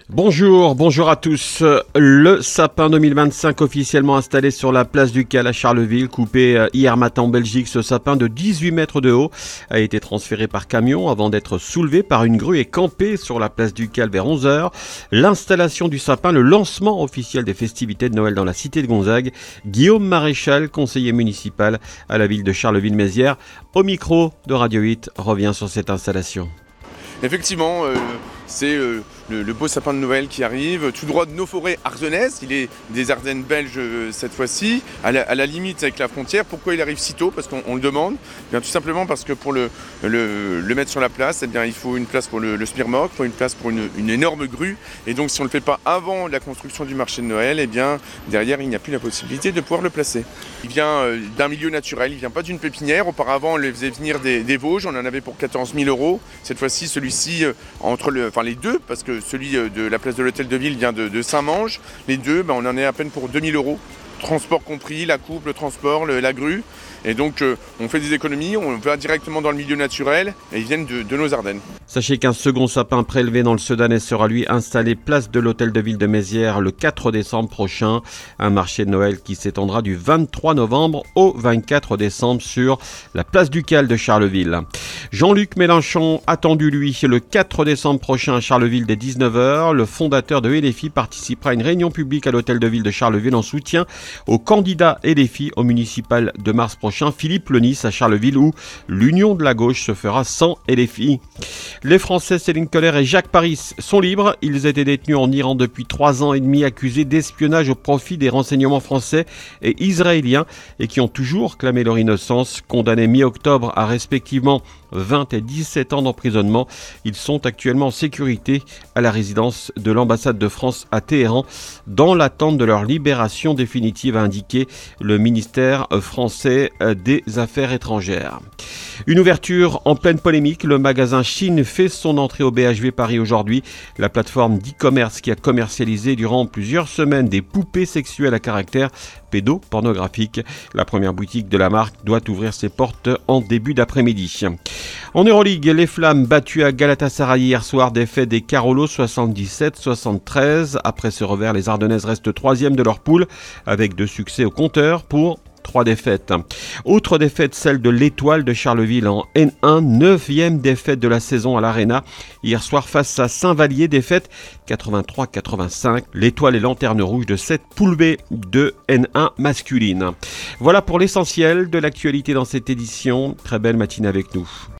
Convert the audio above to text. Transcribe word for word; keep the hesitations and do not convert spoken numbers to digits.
Bonjour, bonjour à tous. Le sapin deux mille vingt-cinq officiellement installé sur la place du Cal à Charleville, coupé hier matin en Belgique. Ce sapin de dix-huit mètres de haut a été transféré par camion avant d'être soulevé par une grue et campé sur la place du Cal vers onze heures. L'installation du sapin, le lancement officiel des festivités de Noël dans la cité de Gonzague. Guillaume Maréchal, conseiller municipal à la ville de Charleville-Mézières, au micro de Radio huit, revient sur cette installation. Effectivement, euh, c'est euh, le, le beau sapin de Noël qui arrive, tout droit de nos forêts ardennaises. Il est des Ardennes belges euh, cette fois-ci, à la, à la limite avec la frontière. Pourquoi il arrive si tôt? Parce qu'on on le demande. Bien, tout simplement parce que pour le, le, le mettre sur la place, eh bien, il faut une place pour le, le Smirmoc, il faut une place pour une, une énorme grue. Et donc si on ne le fait pas avant la construction du marché de Noël, eh bien, derrière il n'y a plus la possibilité de pouvoir le placer. Il vient euh, d'un milieu naturel, il ne vient pas d'une pépinière. Auparavant on les faisait venir des, des Vosges, on en avait pour quatorze mille euros. Cette fois-ci celui-ci, euh, entre le, enfin les deux, parce que celui de la place de l'Hôtel de Ville vient de, de Saint-Mange. Les deux, ben, on en est à peine pour deux mille euros. Transport compris, la coupe, le transport, le, la grue. Et donc euh, on fait des économies, on va directement dans le milieu naturel et ils viennent de, de nos Ardennes. Sachez qu'un second sapin prélevé dans le Sedanais sera lui installé place de l'Hôtel de Ville de Mézières le quatre décembre prochain. Un marché de Noël qui s'étendra du vingt-trois novembre au vingt-quatre décembre sur la place du Cal de Charleville. Jean-Luc Mélenchon attendu lui le quatre décembre prochain à Charleville dès dix-neuf heures. Le fondateur de L F I participera à une réunion publique à l'Hôtel de Ville de Charleville en soutien au candidat L F I au municipal de mars prochain, Philippe Lenis à Charleville, où l'union de la gauche se fera sans L F I. Les Français Céline Kohler et Jacques Paris sont libres. Ils étaient détenus en Iran depuis trois ans et demi, accusés d'espionnage au profit des renseignements français et israéliens et qui ont toujours clamé leur innocence. Condamnés mi-octobre à respectivement vingt et dix-sept ans d'emprisonnement, ils sont actuellement en sécurité à la résidence de l'ambassade de France à Téhéran dans l'attente de leur libération définitive, a indiqué le ministère français des Affaires étrangères. Une ouverture en pleine polémique, le magasin Chine fait son entrée au B H V Paris aujourd'hui. La plateforme d'e-commerce qui a commercialisé durant plusieurs semaines des poupées sexuelles à caractère pédopornographique. La première boutique de la marque doit ouvrir ses portes en début d'après-midi. En Euroleague, les Flammes battues à Galatasaray hier soir, défaite des Carolo soixante-dix-sept soixante-treize. Après ce revers, les Ardennaises restent troisième de leur poule avec deux succès au compteur pour trois défaites. Autre défaite, celle de l'Étoile de Charleville en N un, neuvième défaite de la saison à l'Arena. Hier soir face à Saint-Vallier, défaite quatre-vingt-trois quatre-vingt-cinq. L'Étoile est lanterne rouge de cette poule B de N un masculine. Voilà pour l'essentiel de l'actualité dans cette édition. Très belle matinée avec nous.